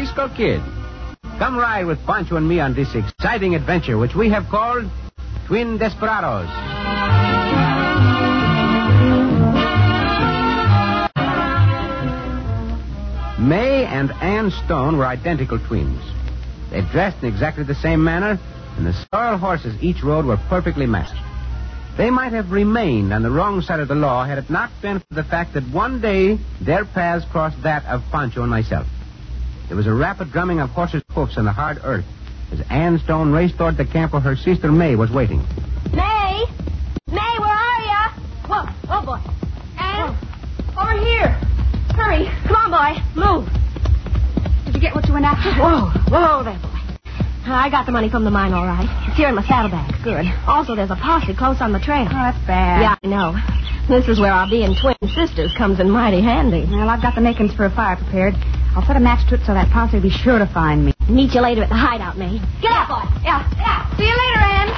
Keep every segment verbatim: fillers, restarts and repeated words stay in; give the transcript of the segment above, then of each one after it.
Cisco Kid. Come ride with Pancho and me on this exciting adventure, which we have called Twin Desperados. May and Ann Stone were identical twins. They dressed in exactly the same manner, and the sorrel horses each rode were perfectly matched. They might have remained on the wrong side of the law had it not been for the fact that one day their paths crossed that of Pancho and myself. There was a rapid drumming of horses' hoofs on the hard earth as Ann Stone raced toward the camp where her sister May was waiting. May? May, where are you? Whoa, oh, boy. Ann? Whoa. Over here. Hurry. Come on, boy. Move. Did you get what you went after? Whoa. Whoa there, boy. I got the money from the mine, all right. It's here in my saddlebag. Good. Also, there's a posse close on the trail. Oh, that's bad. Yeah, I know. This is where our being twin sisters comes in mighty handy. Well, I've got the makings for a fire prepared. I'll set a match to it so that posse will be sure to find me. Meet you later at the hideout, May. Get up, boy. Yeah, yeah. See you later, Ann.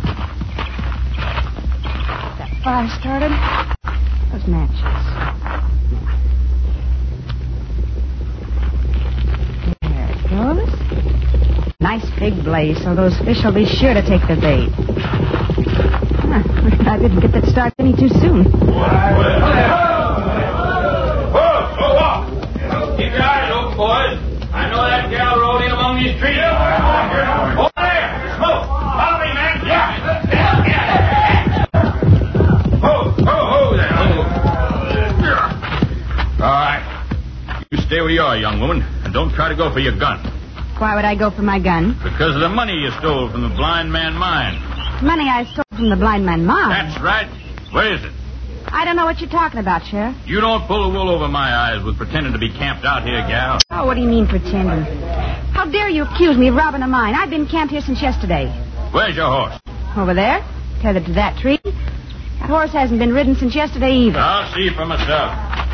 That fire started. Those matches. There it goes. Nice big blaze, so those fish will be sure to take the bait. Huh, I didn't get that start any too soon. Keep your eyes open, boys. I know that gal rode in among these trees. Over there. Smoke. Follow me, man. Yeah. Yeah. Yeah. Ho, ho, ho there. All right. You stay where you are, young woman, and don't try to go for your gun. Why would I go for my gun? Because of the money you stole from the blind man mine. Money I stole from the blind man mine? That's right. Where is it? I don't know what you're talking about, Sheriff. You don't pull the wool over my eyes with pretending to be camped out here, gal. Oh, what do you mean pretending? How dare you accuse me of robbing a mine? I've been camped here since yesterday. Where's your horse? Over there, tethered to that tree. That horse hasn't been ridden since yesterday either. I'll see for myself.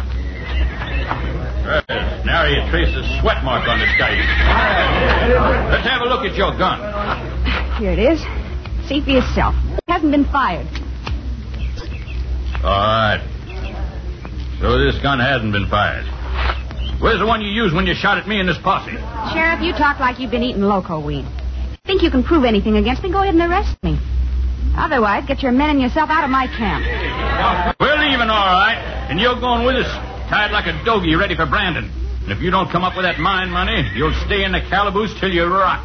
There's nary a trace of sweat mark on the sky. Let's have a look at your gun. Here it is. See for yourself. It hasn't been fired. All right. So this gun hasn't been fired. Where's the one you used when you shot at me and this posse? Sheriff, you talk like you've been eating loco weed. Think you can prove anything against me? Go ahead and arrest me. Otherwise, get your men and yourself out of my camp. We're leaving, all right. And you're going with us, tied like a dogie, ready for Brandon. And if you don't come up with that mine money, you'll stay in the calaboose till you rot.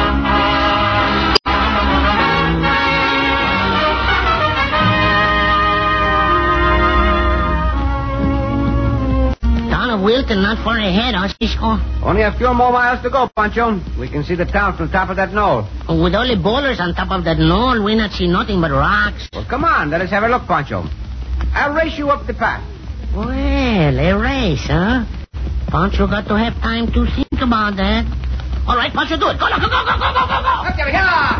Wilton, not far ahead, huh, Cisco? Only a few more miles to go, Pancho. We can see the town from the top of that knoll. With all the boulders on top of that knoll, we not see nothing but rocks. Well, come on. Let us have a look, Pancho. I'll race you up the path. Well, a race, huh? Pancho got to have time to think about that. All right, Pancho, do it. Go, go, go, go, go, go, go, go. Okay, here.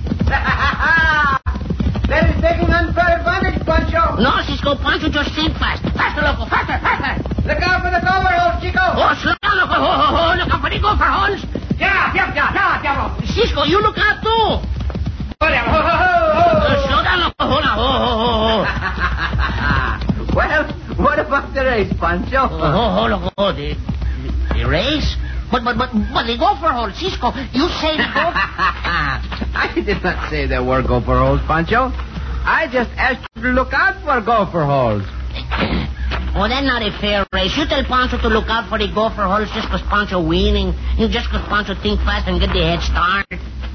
That is taking unfair advantage, Pancho. No, Cisco, Pancho, just think fast. Faster, loco, faster, faster. Look out for the gopher holes, Chico. Oh, slow down, loco. Ho, ho, ho. Look out for the gopher holes. Yeah, yeah, yeah, yeah, Diablo. Cisco, you look out, too. Ho, ho, ho, ho, ho. Uh, slow down, loco. Hold on. Ho, ho, ho, ho. Well, what about the race, Pancho? Oh, ho, ho, loco. The, the race? But, but, but, but the gopher holes, Cisco. You say the gopher... I did not say there were gopher holes, Pancho. I just asked you to look out for gopher holes. Oh, that's not a fair race. You tell Pancho to look out for the gopher holes just because Pancho winning. You just because Pancho think fast and get the head start.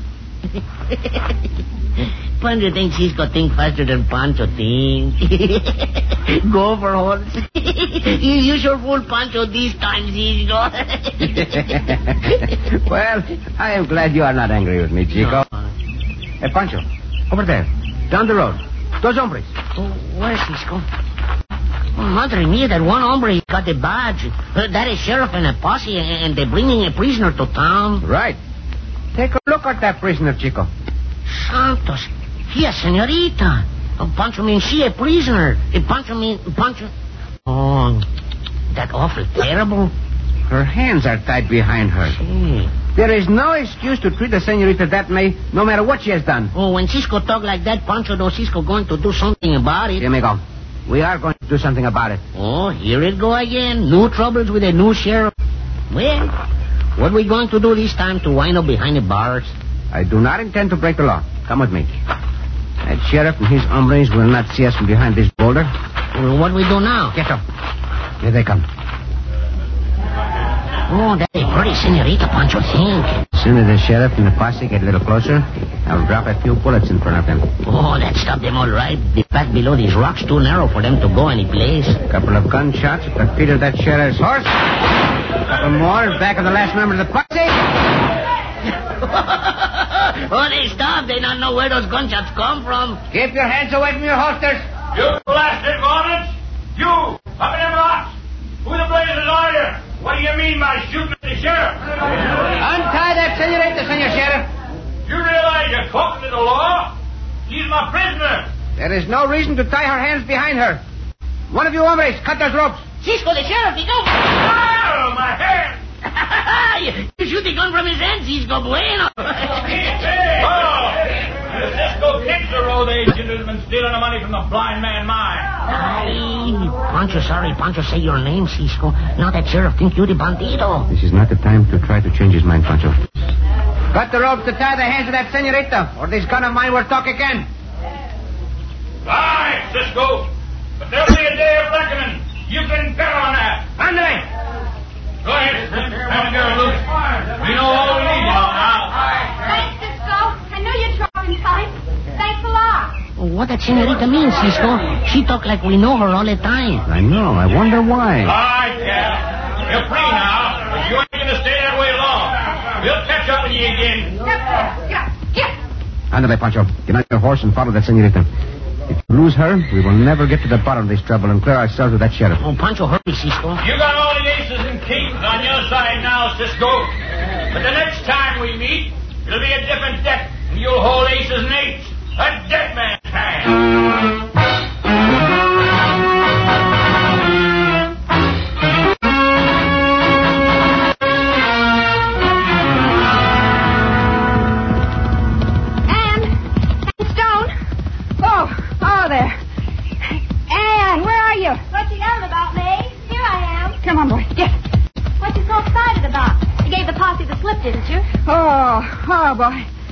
Pancho thinks he's going to think faster than Pancho thinks. Gopher holes. you, you sure fool Pancho this time, Cisco. Well, I am glad you are not angry with me, Chico. No. Hey, Pancho, over there, down the road. Those hombres. Oh, where's Cisco? Oh, madre mia, that one hombre got the badge. Uh, that is sheriff and a posse, and they're bringing a prisoner to town. Right. Take a look at that prisoner, Chico. Santos. Here, senorita. Oh, Pancho means she a prisoner. Uh, Pancho means... Pancho... Oh, that awful terrible. Her hands are tied behind her. Gee. There is no excuse to treat the senorita that way, no matter what she has done. Oh, when Cisco talk like that, Pancho knows Cisco going to do something about it. Here we go. We are going to do something about it. Oh, here it go again. New troubles with a new sheriff. Well, What are we going to do this time to wind up behind the bars? I do not intend to break the law. Come with me. That sheriff and his hombres will not see us from behind this boulder. Well, what do we do now? Get up. Here they come. Oh, that's pretty, senorita Pancho, think. As soon as the sheriff and the posse get a little closer, I'll drop a few bullets in front of them. Oh, that stopped them all right. The path below these rocks too narrow for them to go any place. A couple of gunshots at the feet of that sheriff's horse. A couple more back of the last member of the posse. Oh, they stopped. They don't know where those gunshots come from. Keep your hands away from your holsters. You blasted varmints! You! Up in them rocks! Who the blazes are you? What do you mean by shooting at the sheriff? Untie that senorita, senor sheriff. You realize you're talking to the law? She's my prisoner. There is no reason to tie her hands behind her. One of you hombres, cut those ropes. Cisco, the sheriff, he goes. Oh, my hand! You shoot the gun from his hand, Cisco Bueno. Oh, the Cisco Kid's the road agent who's been stealing the money from the blind man mine. Ay, Pancho, sorry, Pancho, say your name, Cisco. Now that sheriff think you the bandito. This is not the time to try to change his mind, Pancho. Cut the ropes to tie the hands of that senorita, or this gun of mine will talk again. All right, Cisco. But there'll be a day of reckoning. You can bet on that. Andre! Go ahead. Have a girl loose. We know all we need to know now. Thanks, Cisco. I knew you'd drop in time. Thanks a lot. What that senorita means, Cisco? She talk like we know her all the time. I know. I wonder why. All right, Cap. You're free now, but you ain't going to stay that way long. We'll catch up with you again. Get, get. Andale, Pancho. Get on your horse and follow that senorita. If you lose her, we will never get to the bottom of this trouble and clear ourselves with that sheriff. Oh, Pancho, hurry, Cisco. You got all the aces and kings on your side now, Cisco. But the next time we meet, it'll be a different deck, and you'll hold aces and eights. A dead man's hand. What you yelling about, May? Here I am. Come on, boy. Get. What you so excited about? You gave the posse the slip, didn't you? Oh, oh, boy.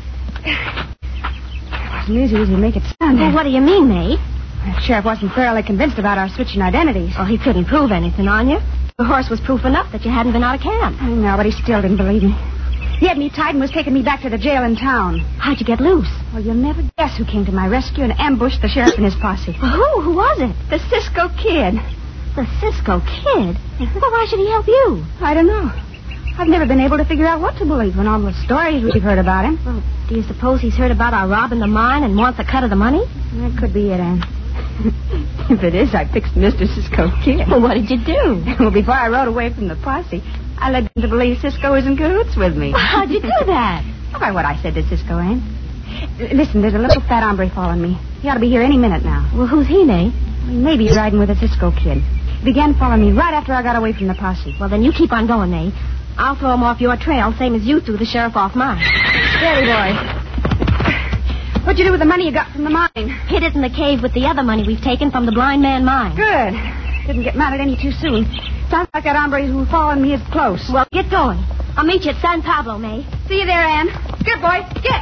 It wasn't easy as you make it sound. Well, what do you mean, May? The sheriff wasn't thoroughly convinced about our switching identities. Well, he couldn't prove anything on you. The horse was proof enough that you hadn't been out of camp. I know, but he still didn't believe me. He had me tied and was taking me back to the jail in town. How'd you get loose? Well, you'll never guess who came to my rescue and ambushed the sheriff and his posse. Well, who? Who was it? The Cisco Kid. The Cisco Kid? Well, why should he help you? I don't know. I've never been able to figure out what to believe when all the stories we've heard about him. Well, do you suppose he's heard about our robbing the mine and wants a cut of the money? That could be it, Anne. If it is, I fixed Mister Cisco Kid. Well, what did you do? Well, before I rode away from the posse, I led them to believe Cisco was in cahoots with me. Well, how'd you do that? Oh, by what I said to Cisco, Anne. L- listen, there's a little fat hombre following me. He ought to be here any minute now. Well, who's he, May? Maybe he's riding with a Cisco Kid. He began following me right after I got away from the posse. Well, then you keep on going, May. I'll throw him off your trail, same as you threw the sheriff off mine. Steady, boy. What'd you do with the money you got from the mine? Hid it in the cave with the other money we've taken from the blind man mine. Good. Didn't get mounted any too soon. Sounds like that hombre who's following me is close. Well, get going. I'll meet you at San Pablo, May. See you there, Anne. Get, boy. Get.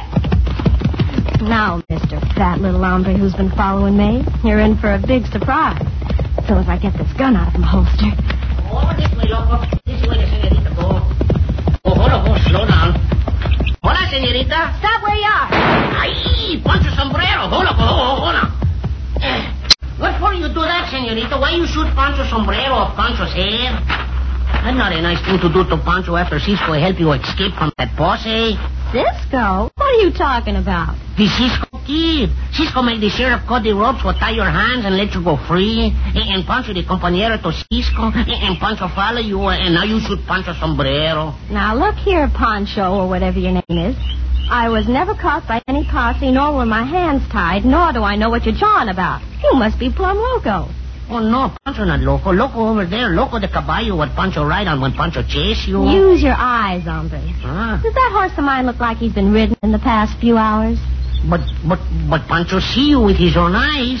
Now, Mister Fat Little Hombre who's been following me, you're in for a big surprise. So as I get this gun out of my holster. Oh, this way, loco. This way, the senorita go. Oh, hold on, oh, slow down. Hola, senorita. Stop where you are. Ay, Pancho Sombrero. Hold up, hold, hold on. Eh, what for you do that, senorita? Why you shoot Pancho Sombrero off Pancho's head? That's not a nice thing to do to Pancho after Cisco helped you escape from that posse. Cisco? What are you talking about? The Cisco Kid. Cisco made the sheriff cut the ropes or tie your hands and let you go free. And, and Pancho the compañero to Cisco. And, and Pancho follow you, and now you shoot Pancho Sombrero. Now, look here, Pancho, or whatever your name is. I was never caught by any posse, nor were my hands tied, nor do I know what you're jawing about. You must be plumb loco. Oh, no, Pancho not loco. Loco over there. Loco the caballo what Pancho ride on when Pancho chase you. Use your eyes, hombre. Ah. Does that horse of mine look like he's been ridden in the past few hours? But, but, but Pancho see you with his own eyes.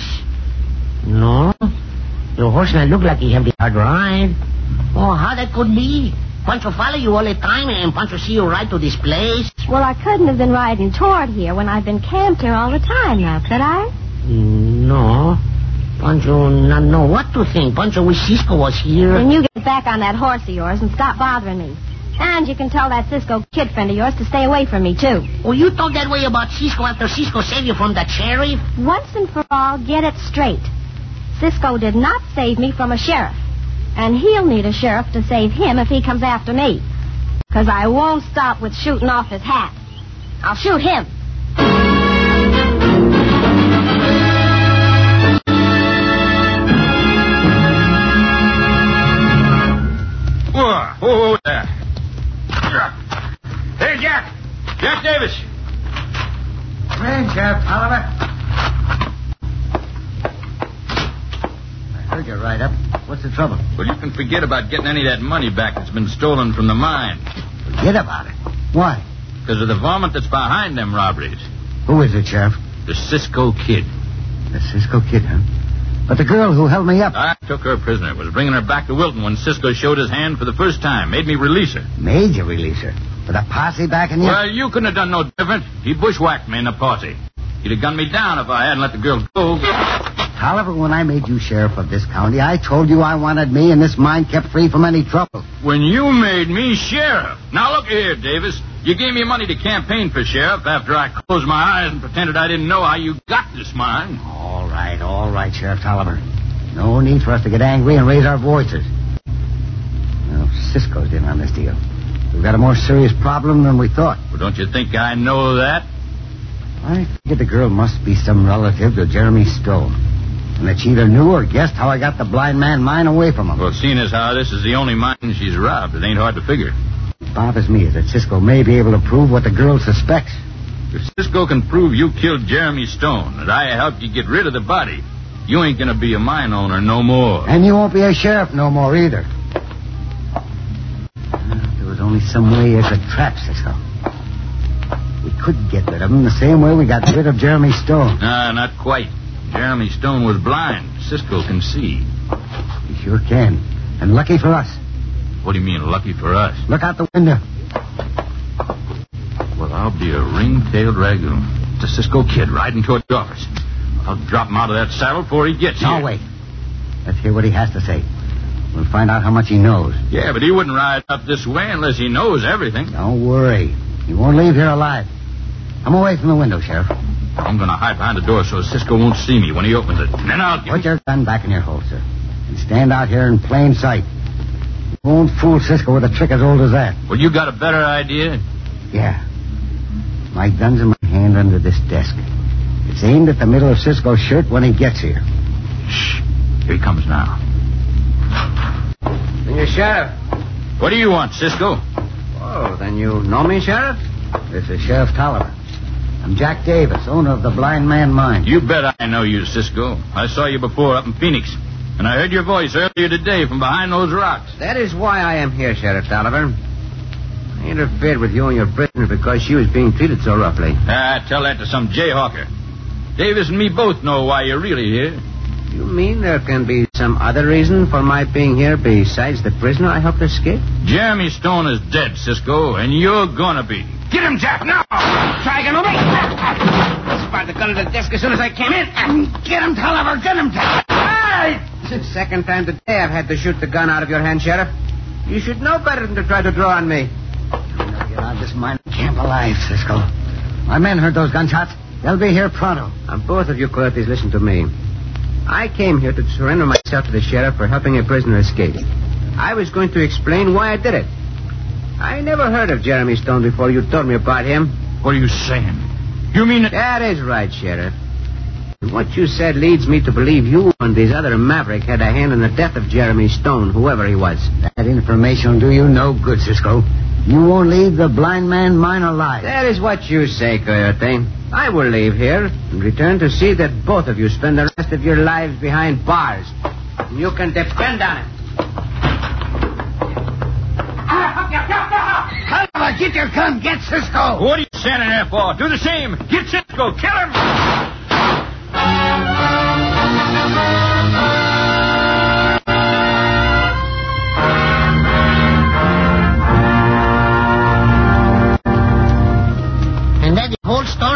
No. Your horse not look like he have the hard ride. Oh, how that could be? Pancho follow you all the time, and Pancho see you ride to this place? Well, I couldn't have been riding toward here when I've been camped here all the time now, could I? Mm, no. Pancho, not know what to think. Pancho wish Cisco was here. Then you get back on that horse of yours and stop bothering me. And you can tell that Cisco kid friend of yours to stay away from me, too. Oh, you talk that way about Cisco after Cisco saved you from the sheriff? Once and for all, get it straight. Cisco did not save me from a sheriff. And he'll need a sheriff to save him if he comes after me. Because I won't stop with shooting off his hat. I'll shoot him. Whoa, whoa, whoa there. Hey, Jack. Jack Davis. Hey, Sheriff Oliver. I heard you right up. What's the trouble? Well, you can forget about getting any of that money back that's been stolen from the mine. Forget about it. Why? Because of the varmint that's behind them robberies. Who is it, Sheriff? The Cisco Kid. The Cisco Kid, huh? But the girl who held me up... I took her prisoner. Was bringing her back to Wilton when Cisco showed his hand for the first time. Made me release her. Made you release her? With a posse backing you? Well, you couldn't have done no different. He bushwhacked me in the posse. He'd have gunned me down if I hadn't let the girl go. However, when I made you sheriff of this county, I told you I wanted me and this mine kept free from any trouble. When you made me sheriff. Now, look here, Davis. You gave me money to campaign for sheriff after I closed my eyes and pretended I didn't know how you got this mine. All right, all right, Sheriff Tolliver. No need for us to get angry and raise our voices. Well, Cisco's in on this deal. We've got a more serious problem than we thought. Well, don't you think I know that? I figured the girl must be some relative to Jeremy Stone. And that she either knew or guessed how I got the blind man mine away from him. Well, seeing as how this is the only mine she's robbed, it ain't hard to figure. What bothers me is that Cisco may be able to prove what the girl suspects. If Cisco can prove you killed Jeremy Stone, that I helped you get rid of the body, you ain't gonna be a mine owner no more. And you won't be a sheriff no more either. Well, if there was only some way I could trap Cisco. We could get rid of him the same way we got rid of Jeremy Stone. Nah, not quite. Jeremy Stone was blind. Cisco can see. He sure can. And lucky for us. What do you mean, lucky for us? Look out the window. Well, I'll be a ring-tailed dragoon. It's a Cisco Kid riding toward the office. I'll drop him out of that saddle before he gets here. Now, wait. Let's hear what he has to say. We'll find out how much he knows. Yeah, but he wouldn't ride up this way unless he knows everything. Don't worry. He won't leave here alive. Come away from the window, Sheriff. I'm going to hide behind the door so Cisco won't see me when he opens it. And then I'll... Put your gun back in your holster. And stand out here in plain sight. You won't fool Cisco with a trick as old as that. Well, you got a better idea? Yeah. My gun's in my hand under this desk. It's aimed at the middle of Cisco's shirt when he gets here. Shh. Here he comes now. You're Sheriff. What do you want, Cisco? Oh, then you know me, Sheriff? This is Sheriff Tolliver. I'm Jack Davis, owner of the Blind Man Mine. You bet I know you, Cisco. I saw you before up in Phoenix. And I heard your voice earlier today from behind those rocks. That is why I am here, Sheriff Tolliver. I interfered with you and your prisoner because she was being treated so roughly. Ah, tell that to some jayhawker. Davis and me both know why you're really here. You mean there can be some other reason for my being here besides the prisoner I helped escape? Jeremy Stone is dead, Cisco, and you're gonna be. Get him, Jack, now! Try again, away! I fired the gun at the desk as soon as I came in. Get him, Tolliver, get him, Tolliver! It's the second time today I've had to shoot the gun out of your hand, Sheriff. You should know better than to try to draw on me. I'm going to get out of this mine camp alive, Cisco. My men heard those gunshots. They'll be here pronto. Now, both of you Coyotes, listen to me. I came here to surrender myself to the sheriff for helping a prisoner escape. I was going to explain why I did it. I never heard of Jeremy Stone before you told me about him. What are you saying? You mean it? That is right, Sheriff. And what you said leads me to believe you and this other maverick had a hand in the death of Jeremy Stone, whoever he was. That information will do you no good, Cisco. You won't leave the Blind Man Mine alive. That is what you say, Coyote. I will leave here and return to see that both of you spend the rest of your lives behind bars. And you can depend on it. Tolliver, get your gun. Get Cisco. What are you standing there for? Do the same. Get Cisco. Kill him.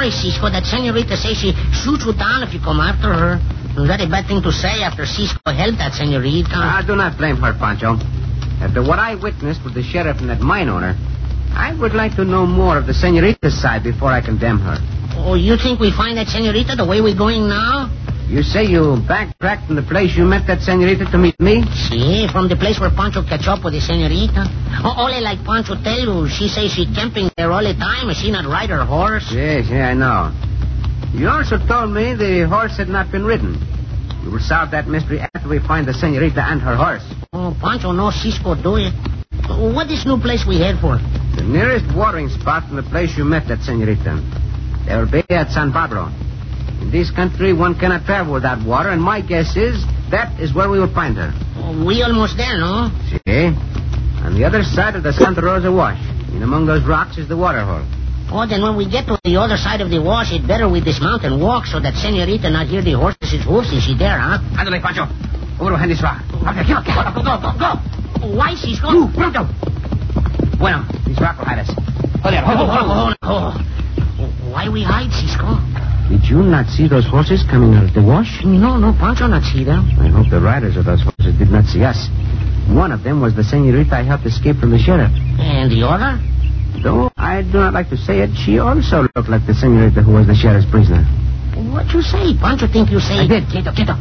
sorry, Cisco. That senorita says she shoots you down if you come after her. Very bad thing to say after Cisco helped that senorita. I do not blame her, Pancho. After what I witnessed with the sheriff and that mine owner, I would like to know more of the senorita's side before I condemn her. Oh, you think we find that senorita the way we're going now? You say you backtracked from the place you met that senorita to meet me? See, from the place where Pancho catch up with the senorita. Oh, only like Pancho tell you, she says she camping there all the time and she not ride her horse. Yes, yeah, I know. You also told me the horse had not been ridden. We will solve that mystery after we find the senorita and her horse. Oh, Pancho knows Cisco do it. What is new place we head for? The nearest watering spot from the place you met that senorita. They will be at San Pablo. In this country, one cannot travel without water, and my guess is that is where we will find her. Oh, we almost there, no? See? On the other side of the Santa Rosa Wash. In among those rocks is the water hole. Oh, then when we get to the other side of the wash, it better we dismount and walk so that senorita not hear the horse's hoofs. Is she there, huh? Ándale, Pancho. Over behind this rock. Okay, go, go, go, go, go. Why, Cisco? You, pronto. Bueno, this rock will hide us. Hold on, hold on, hold on. Oh, why we hide, Cisco? Did you not see those horses coming out of the wash? No, no, Pancho not see them. I hope the riders of those horses did not see us. One of them was the senorita I helped escape from the sheriff. And the other? Though I do not like to say it, she also looked like the senorita who was the sheriff's prisoner. What you say? Pancho think you say... I did. Quieto, quieto.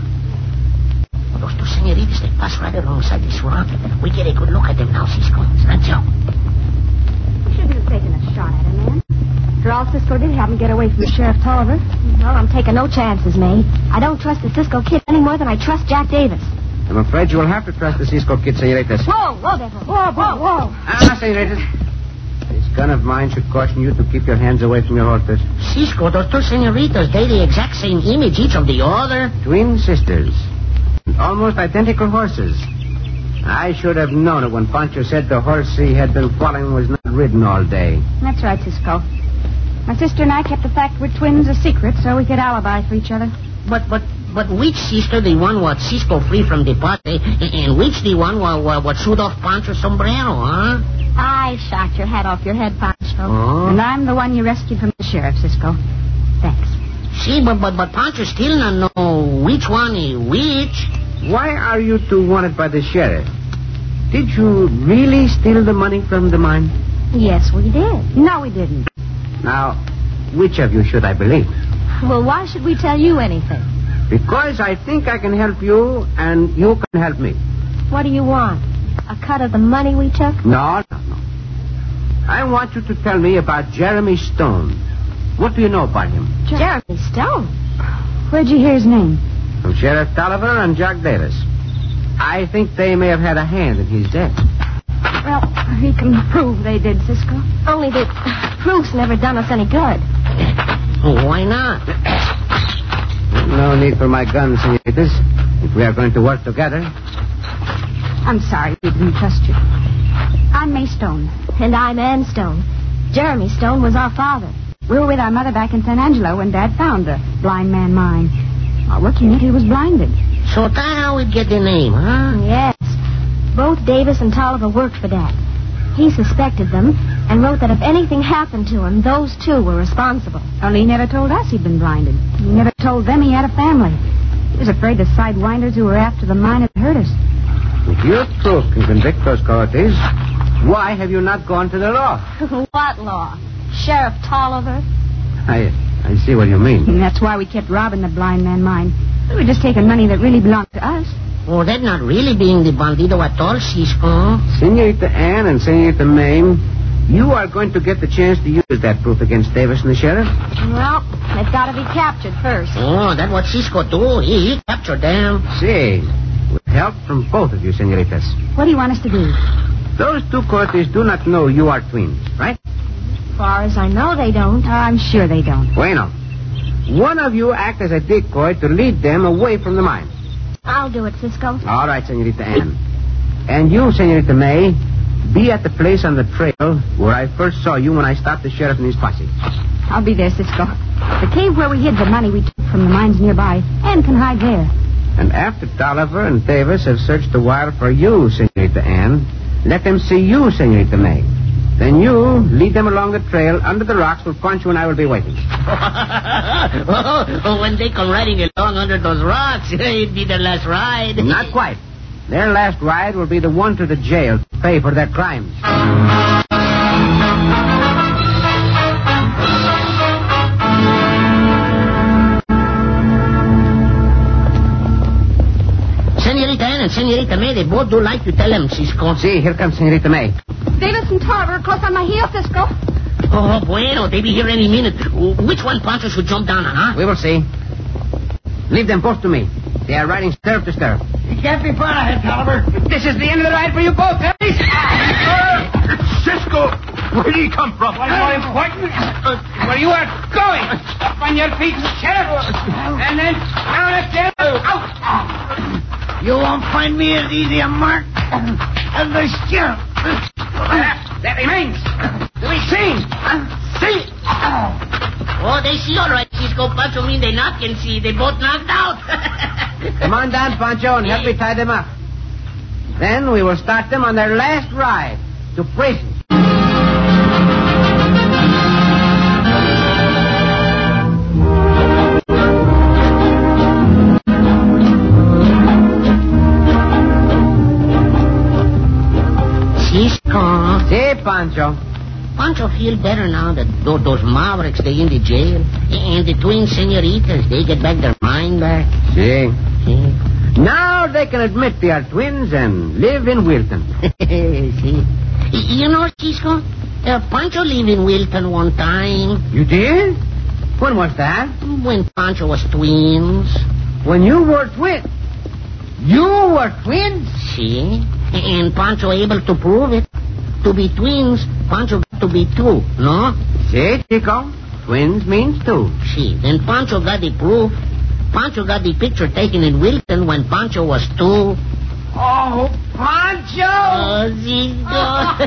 Well, those two senoritas, they pass right alongside this rock. We get a good look at them now, Cisco. Sancho. Shouldn't have taken a shot at him, man. After all, Cisco did help me get away from the Sheriff Tolliver. Well, I'm taking no chances, May. I don't trust the Cisco Kid any more than I trust Jack Davis. I'm afraid you will have to trust the Cisco Kid, senoritas. Whoa, whoa, Devil. Whoa, whoa, whoa. Ah, senoritas. This gun of mine should caution you to keep your hands away from your horses. Cisco, those two senoritas, they the exact same image, each of the other. Twin sisters. And almost identical horses. I should have known it when Pancho said the horse he had been following was not ridden all day. That's right, Cisco. My sister and I kept the fact we're twins a secret so we could alibi for each other. But, but, but which sister the one what Cisco free from the party, and which the one what, what, what shoot off Pancho's sombrero, huh? I shot your hat off your head, Pancho. Oh? And I'm the one you rescued from the sheriff, Cisco. Thanks. See, but, but, but Pancho still not know which one is which. Why are you two wanted by the sheriff? Did you really steal the money from the mine? Yes, we did. No, we didn't. Now, which of you should I believe? Well, why should we tell you anything? Because I think I can help you, and you can help me. What do you want? A cut of the money we took? No, no, no. I want you to tell me about Jeremy Stone. What do you know about him? Jeremy Stone? Where'd you hear his name? From Sheriff Tolliver and Jack Davis. I think they may have had a hand in his death. Well, we can prove they did, Cisco. Only the proof's never done us any good. Why not? No need for my gun, senoritas, if we are going to work together. I'm sorry we didn't trust you. I'm May Stone. And I'm Ann Stone. Jeremy Stone was our father. We were with our mother back in San Angelo when Dad found the blind man mine. While working it, he was blinded. So that's how we get the name, huh? Yes. Both Davis and Tolliver worked for Dad. He suspected them and wrote that if anything happened to him, those two were responsible. Only he never told us he'd been blinded. He never told them he had a family. He was afraid the sidewinders who were after the mine had hurt us. If your proof can convict those coyotes, why have you not gone to the law? What law? Sheriff Tolliver? I I see what you mean. And that's why we kept robbing the blind man mine. We were just taking money that really belonged to us. Oh, that's not really being the bandido at all, Cisco. Senorita Ann and Senorita May, you are going to get the chance to use that proof against Davis and the sheriff. Well, they've got to be captured first. Oh, that's what Cisco do. He, he captured them. See, with help from both of you, senoritas. What do you want us to do? Those two coyotes do not know you are twins, right? As far as I know, they don't. Oh, I'm sure they don't. Bueno. One of you act as a decoy to lead them away from the mine. I'll do it, Cisco. All right, Senorita Ann. And you, Senorita May, be at the place on the trail where I first saw you when I stopped the sheriff and his posse. I'll be there, Cisco. The cave where we hid the money we took from the mines nearby. Ann can hide there. And after Tolliver and Davis have searched a while for you, Senorita Ann, let them see you, Senorita May. Then you lead them along the trail under the rocks where Pancho and I will be waiting. Oh, when they come riding along under those rocks, it'd be their last ride. Not quite. Their last ride will be the one to the jail to pay for their crimes. Senorita Ann and Senorita May, they both do like to tell them, Cisco. See, here comes Senorita May. Davis and Tarver are close on my heels, Cisco. Oh, bueno, they be here any minute. Which one Pancho should jump down on, huh? We will see. Leave them both to me. They are riding stirrup to stirrup. You can't be far ahead, Tolliver. This is the end of the ride for you both, Harry. Cisco, where did he come from? What's more important, uh, where you are going. Up on your feet, Sheriff. And then down again. Out. You won't find me as easy a mark as the sheriff. That, that remains to be seen. See? Oh, they see all right, Cisco. Pancho mean they not can see. They both knocked out. Come on down, Pancho, and help me tie them up. Then we will start them on their last ride to prison. Cisco. See, Pancho. Pancho feel better now that th- those mavericks, they in the jail. And the twin senoritas, they get back their mind back. See? See? Now they can admit they are twins and live in Wilton. See? Y- You know, Cisco, uh, Pancho lived in Wilton one time. You did? When was that? When Pancho was twins. When you were twins. You were twins? See? And Pancho able to prove it. To be twins, Pancho got to be two, no? See, Chico? Twins means two. See, then Pancho got the proof. Pancho got the picture taken in Wilton when Pancho was two. Oh, Pancho! Oh, Cisco.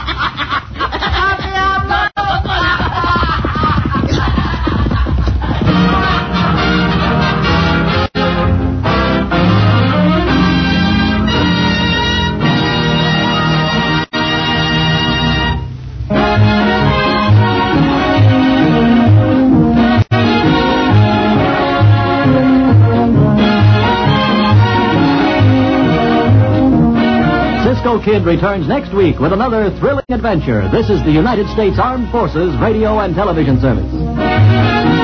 Cisco Kid returns next week with another thrilling adventure. This is the United States Armed Forces Radio and Television Service.